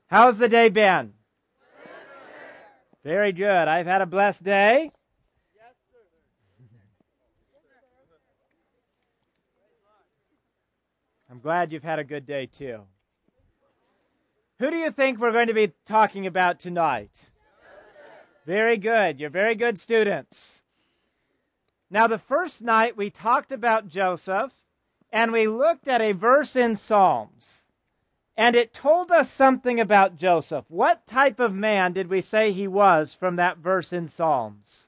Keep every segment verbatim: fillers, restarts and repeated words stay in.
How's the day been? Very good. I've had a blessed day. Yes, sir. I'm glad you've had a good day too. Who do you think we're going to be talking about tonight? Very good. You're very good students. Now, the first night we talked about Joseph, and we looked at a verse in Psalms, and it told us something about Joseph. What type of man did we say he was from that verse in Psalms?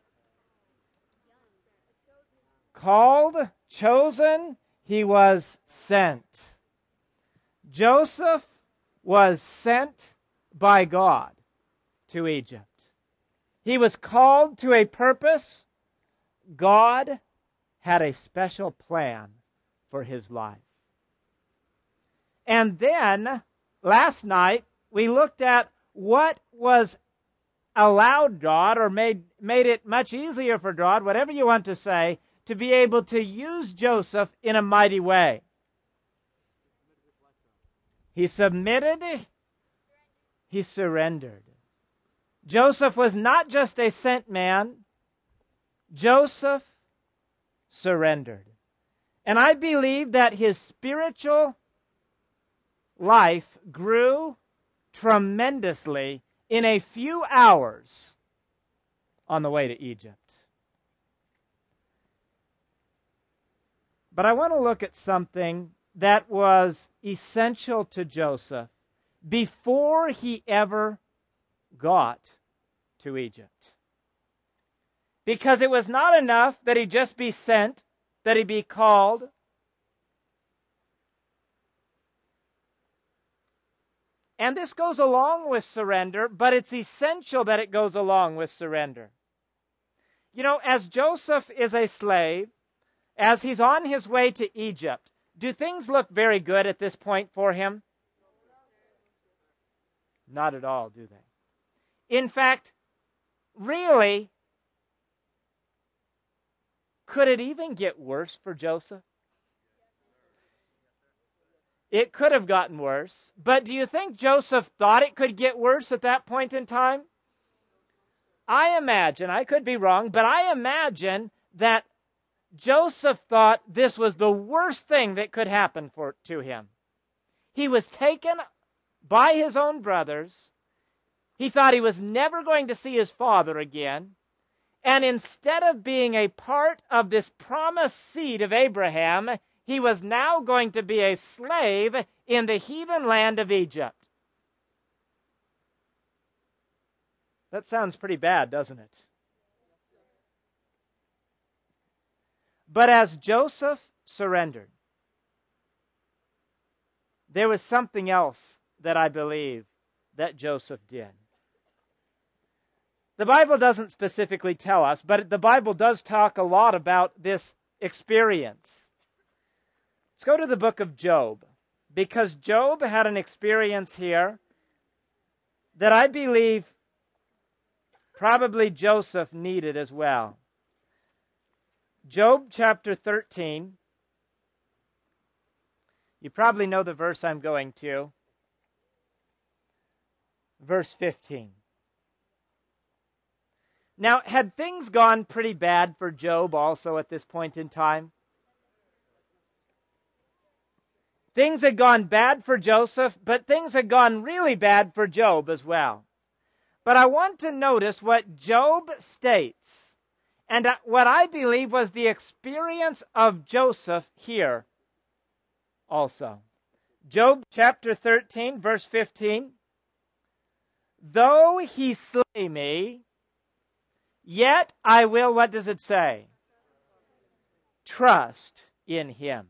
Called, chosen, he was sent. Joseph was sent by God to Egypt. He was called to a purpose. God had a special plan for his life. And then, last night, we looked at what was allowed God, or made, made it much easier for God, whatever you want to say, to be able to use Joseph in a mighty way. He submitted, he surrendered. Joseph was not just a sent man. Joseph surrendered. And I believe that his spiritual life grew tremendously in a few hours on the way to Egypt. But I want to look at something that was essential to Joseph before he ever got to Egypt. Because it was not enough that he just be sent, that he be called. And this goes along with surrender, but it's essential that it goes along with surrender. You know, as Joseph is a slave, as he's on his way to Egypt, do things look very good at this point for him? Not at all, do they? In fact, really, could it even get worse for Joseph? It could have gotten worse. But do you think Joseph thought it could get worse at that point in time? I imagine, I could be wrong, but I imagine that Joseph thought this was the worst thing that could happen for, to him. He was taken by his own brothers. He thought he was never going to see his father again. And instead of being a part of this promised seed of Abraham, he was now going to be a slave in the heathen land of Egypt. That sounds pretty bad, doesn't it? But as Joseph surrendered, there was something else that I believe that Joseph did. The Bible doesn't specifically tell us, but the Bible does talk a lot about this experience. Let's go to the book of Job, because Job had an experience here that I believe probably Joseph needed as well. Job chapter thirteen. You probably know the verse I'm going to. Verse fifteen. Now, had things gone pretty bad for Job also at this point in time? Things had gone bad for Joseph, but things had gone really bad for Job as well. But I want to notice what Job states, and what I believe was the experience of Joseph here also. Job chapter thirteen, verse fifteen. Though he slay me, yet I will, what does it say? Trust in him.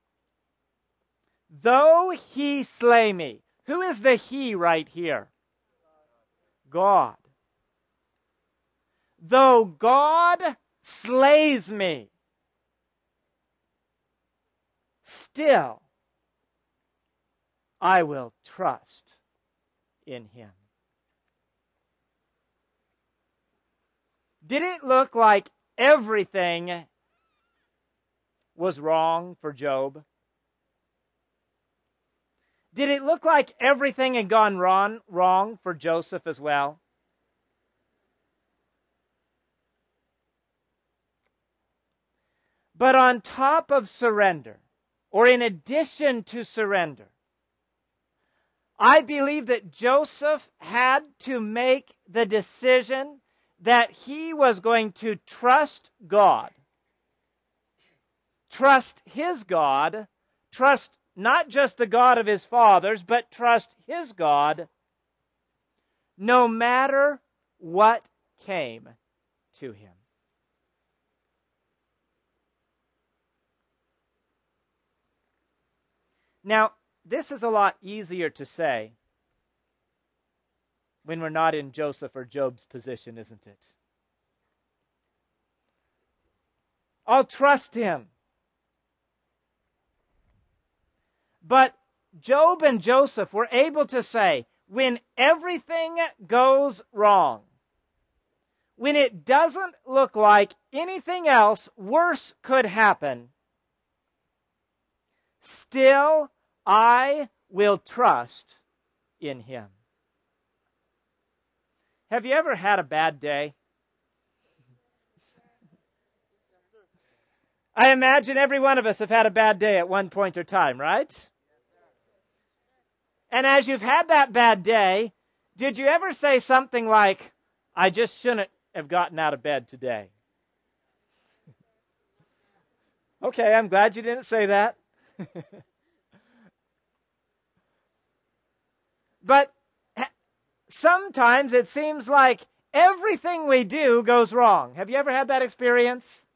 Though he slay me. Who is the he right here? God. Though God slays me, still I will trust in him. Did it look like everything was wrong for Job? Did it look like everything had gone wrong, wrong for Joseph as well? But on top of surrender, or in addition to surrender, I believe that Joseph had to make the decision that he was going to trust God. Trust his God. Trust not just the God of his fathers, but trust his God no matter what came to him. Now, this is a lot easier to say when we're not in Joseph or Job's position, isn't it? I'll trust him. But Job and Joseph were able to say, when everything goes wrong, when it doesn't look like anything else worse could happen, still I will trust in him. Have you ever had a bad day? I imagine every one of us have had a bad day at one point or time, right? And as you've had that bad day, did you ever say something like, I just shouldn't have gotten out of bed today? Okay, I'm glad you didn't say that. But sometimes it seems like everything we do goes wrong. Have you ever had that experience?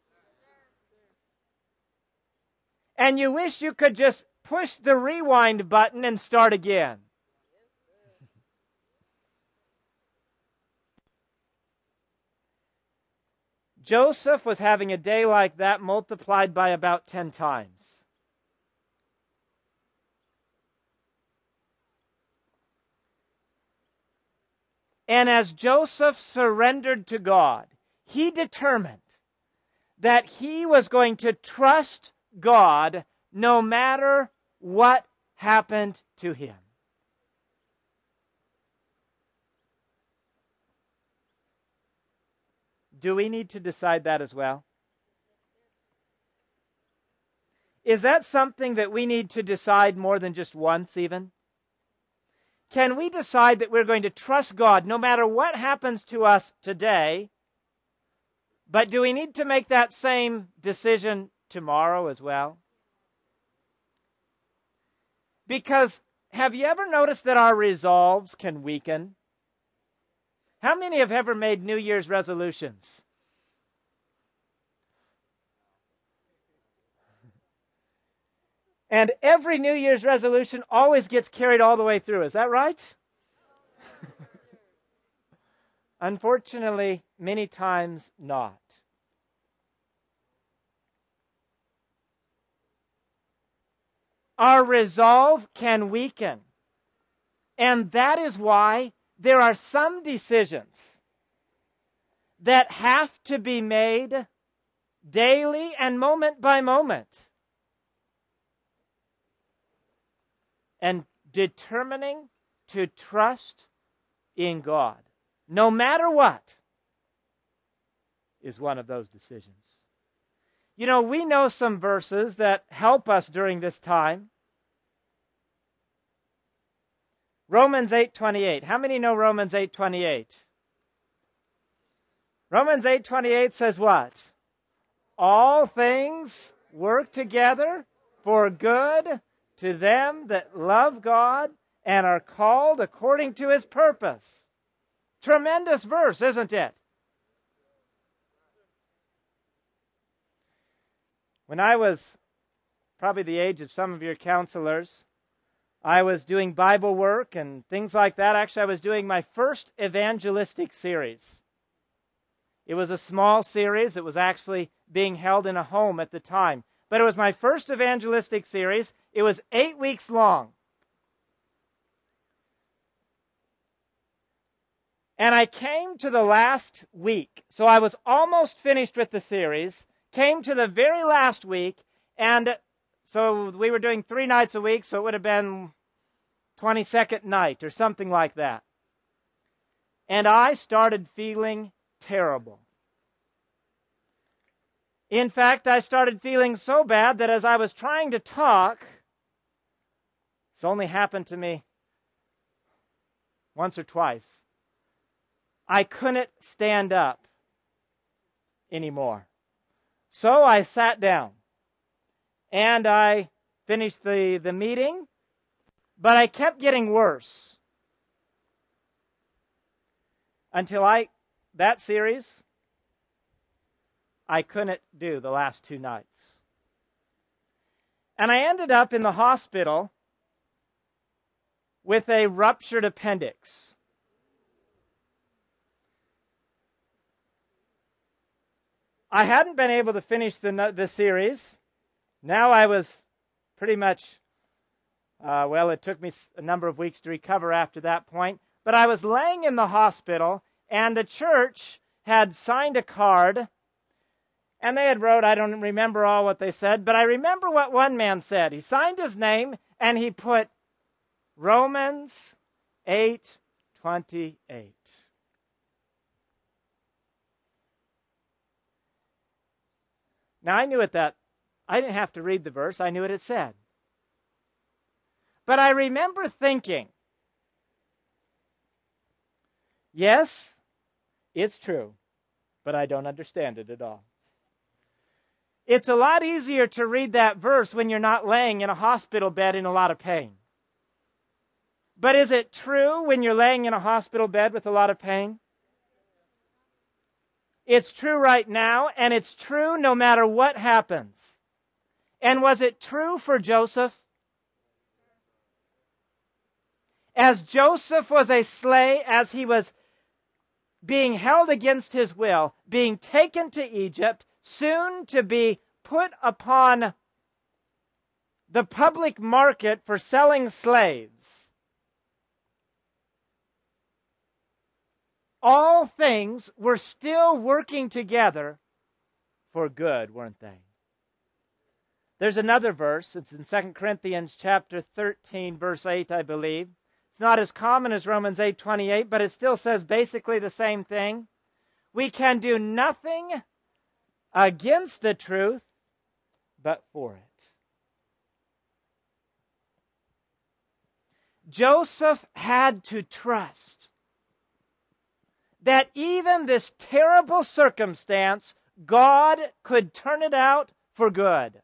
And you wish you could just push the rewind button and start again. Joseph was having a day like that multiplied by about ten times. And as Joseph surrendered to God, he determined that he was going to trust God no matter what happened to him. Do we need to decide that as well? Is that something that we need to decide more than just once even? Can we decide that we're going to trust God no matter what happens to us today, but do we need to make that same decision tomorrow as well? Because have you ever noticed that our resolves can weaken? How many have ever made New Year's resolutions? And every New Year's resolution always gets carried all the way through. Is that right? Unfortunately, many times not. Our resolve can weaken. And that is why there are some decisions that have to be made daily and moment by moment. And determining to trust in God, no matter what, is one of those decisions. You know, we know some verses that help us during this time. Romans eight twenty-eight. How many know Romans eight twenty-eight? Romans eight twenty-eight says what? All things work together for good to them that love God and are called according to his purpose. Tremendous verse, isn't it? When I was probably the age of some of your counselors, I was doing Bible work and things like that. Actually, I was doing my first evangelistic series. It was a small series. It was actually being held in a home at the time. But it was my first evangelistic series. It was eight weeks long. And I came to the last week. So I was almost finished with the series. Came to the very last week. And so we were doing three nights a week. So it would have been twenty-second night or something like that. And I started feeling terrible. In fact, I started feeling so bad that as I was trying to talk, it's only happened to me once or twice, I couldn't stand up anymore. So I sat down and I finished the, the meeting, but I kept getting worse until I, that series, I couldn't do the last two nights. And I ended up in the hospital with a ruptured appendix. I hadn't been able to finish the, the series. Now I was pretty much, uh, well, it took me a number of weeks to recover after that point. But I was laying in the hospital, and the church had signed a card, and they had wrote, I don't remember all what they said, but I remember what one man said. He signed his name, and he put Romans eight twenty-eight. Now, I knew it that, I didn't have to read the verse, I knew what it said. But I remember thinking, yes, it's true, but I don't understand it at all. It's a lot easier to read that verse when you're not laying in a hospital bed in a lot of pain. But is it true when you're laying in a hospital bed with a lot of pain? It's true right now, and it's true no matter what happens. And was it true for Joseph? As Joseph was a slave, as he was being held against his will, being taken to Egypt, soon to be put upon the public market for selling slaves, all things were still working together for good, weren't they? There's another verse. It's in Second Corinthians chapter thirteen, verse eight, I believe. It's not as common as Romans eight twenty-eight, but it still says basically the same thing. We can do nothing against the truth, but for it. Joseph had to trust that even this terrible circumstance, God could turn it out for good.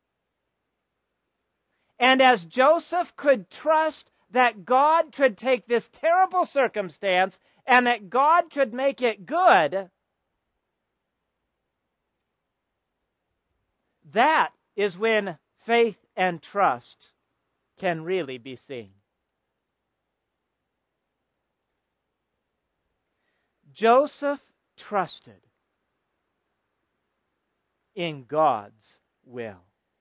And as Joseph could trust that God could take this terrible circumstance and that God could make it good, that is when faith and trust can really be seen. Joseph trusted in God's will.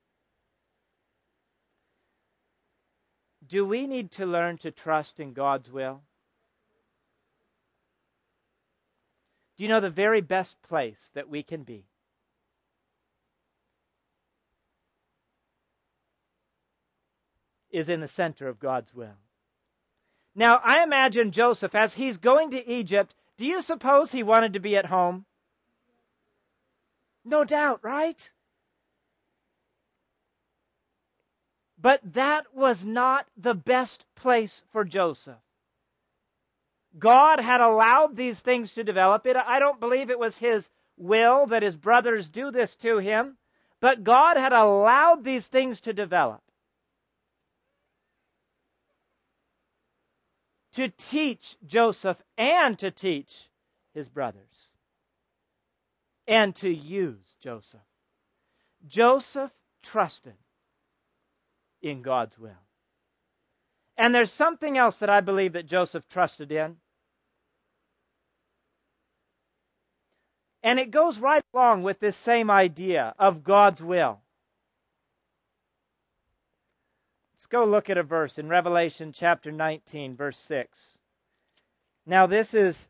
Do we need to learn to trust in God's will? Do you know the very best place that we can be is in the center of God's will? Now, I imagine Joseph, as he's going to Egypt, do you suppose he wanted to be at home? No doubt, right? But that was not the best place for Joseph. God had allowed these things to develop. It, I don't believe it was his will that his brothers do this to him, but God had allowed these things to develop to teach Joseph and to teach his brothers and to use Joseph. Joseph trusted in God's will. And there's something else that I believe that Joseph trusted in. And it goes right along with this same idea of God's will. Let's go look at a verse in Revelation chapter nineteen, verse six. Now this is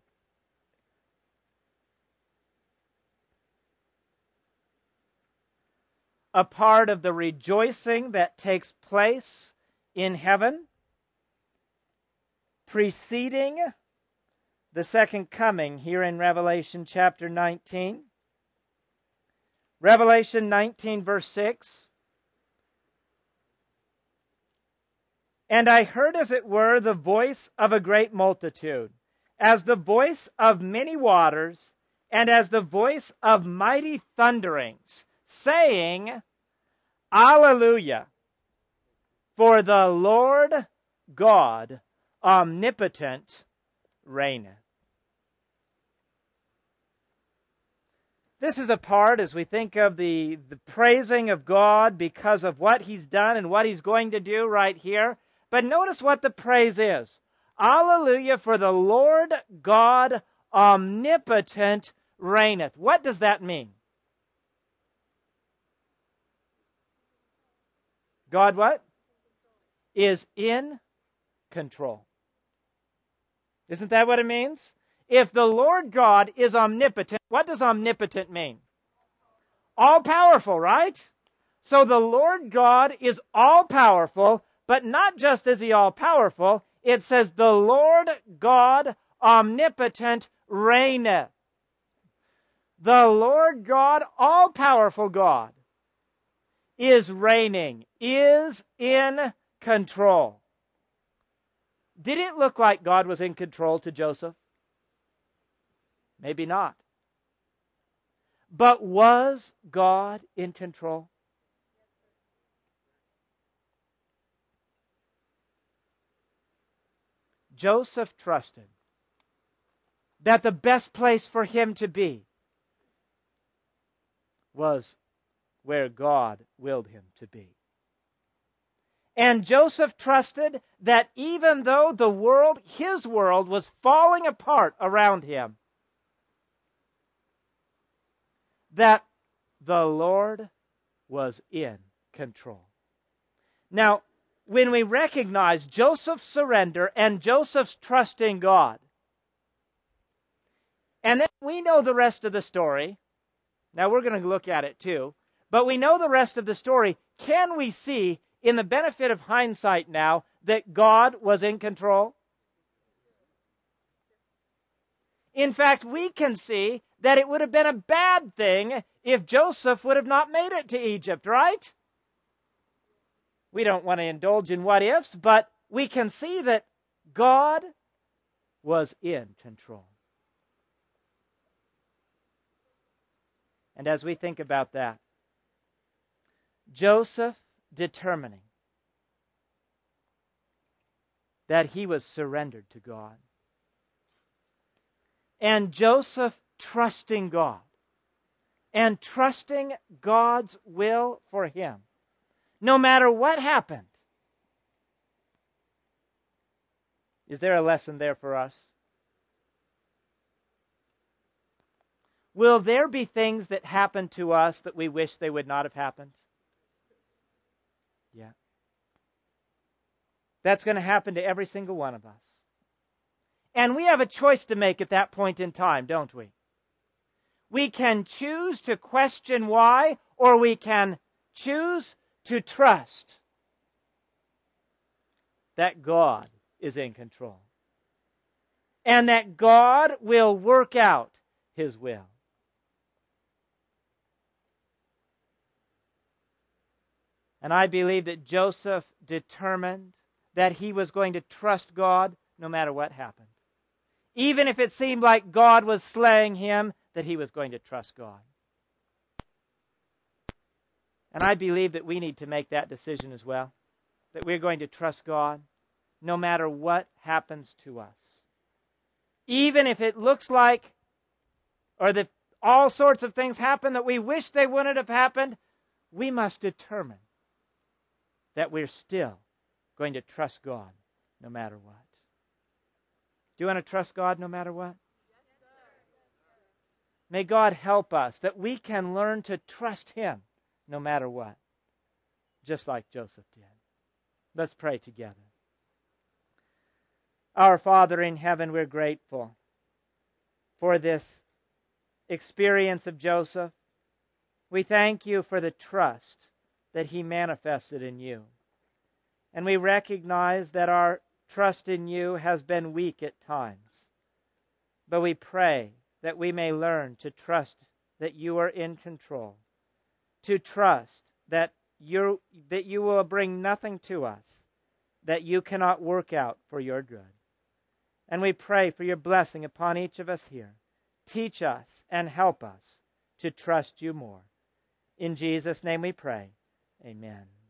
a part of the rejoicing that takes place in heaven preceding the second coming here in Revelation chapter nineteen. Revelation nineteen, verse six. And I heard, as it were, the voice of a great multitude, as the voice of many waters, and as the voice of mighty thunderings, saying, Alleluia, for the Lord God omnipotent reigneth. This is a part, as we think of the, the praising of God because of what He's done and what He's going to do right here. But notice what the praise is. Alleluia, for the Lord God omnipotent reigneth. What does that mean? God what? Is in control. Isn't that what it means? If the Lord God is omnipotent, what does omnipotent mean? All-powerful, right? So the Lord God is all-powerful, but not just is He all-powerful, it says the Lord God omnipotent reigneth. The Lord God, all-powerful God, is reigning, is in control. Did it look like God was in control to Joseph? Maybe not. But was God in control? Joseph trusted that the best place for him to be was where God willed him to be. And Joseph trusted that even though the world, his world, was falling apart around him, that the Lord was in control. Now, when we recognize Joseph's surrender and Joseph's trust in God, and then we know the rest of the story. Now, we're going to look at it too. But we know the rest of the story. Can we see, in the benefit of hindsight now, that God was in control? In fact, we can see that it would have been a bad thing if Joseph would have not made it to Egypt, right? We don't want to indulge in what ifs, but we can see that God was in control. And as we think about that, Joseph determining that he was surrendered to God, and Joseph trusting God, and trusting God's will for him, no matter what happened. Is there a lesson there for us? Will there be things that happen to us that we wish they would not have happened? Yeah. That's going to happen to every single one of us. And we have a choice to make at that point in time, don't we? We can choose to question why, or we can choose to trust that God is in control and that God will work out His will. And I believe that Joseph determined that he was going to trust God no matter what happened. Even if it seemed like God was slaying him, that he was going to trust God. And I believe that we need to make that decision as well. That we're going to trust God no matter what happens to us. Even if it looks like, or that all sorts of things happen that we wish they wouldn't have happened, we must determine that we're still going to trust God no matter what. Do you want to trust God no matter what? Yes, sir. May God help us that we can learn to trust Him no matter what, just like Joseph did. Let's pray together. Our Father in heaven, we're grateful for this experience of Joseph. We thank you for the trust that he manifested in you. And we recognize that our trust in you has been weak at times. But we pray that we may learn to trust that you are in control, to trust that you that you will bring nothing to us that you cannot work out for your good. And we pray for your blessing upon each of us here. Teach us and help us to trust you more. In Jesus' name we pray. Amen.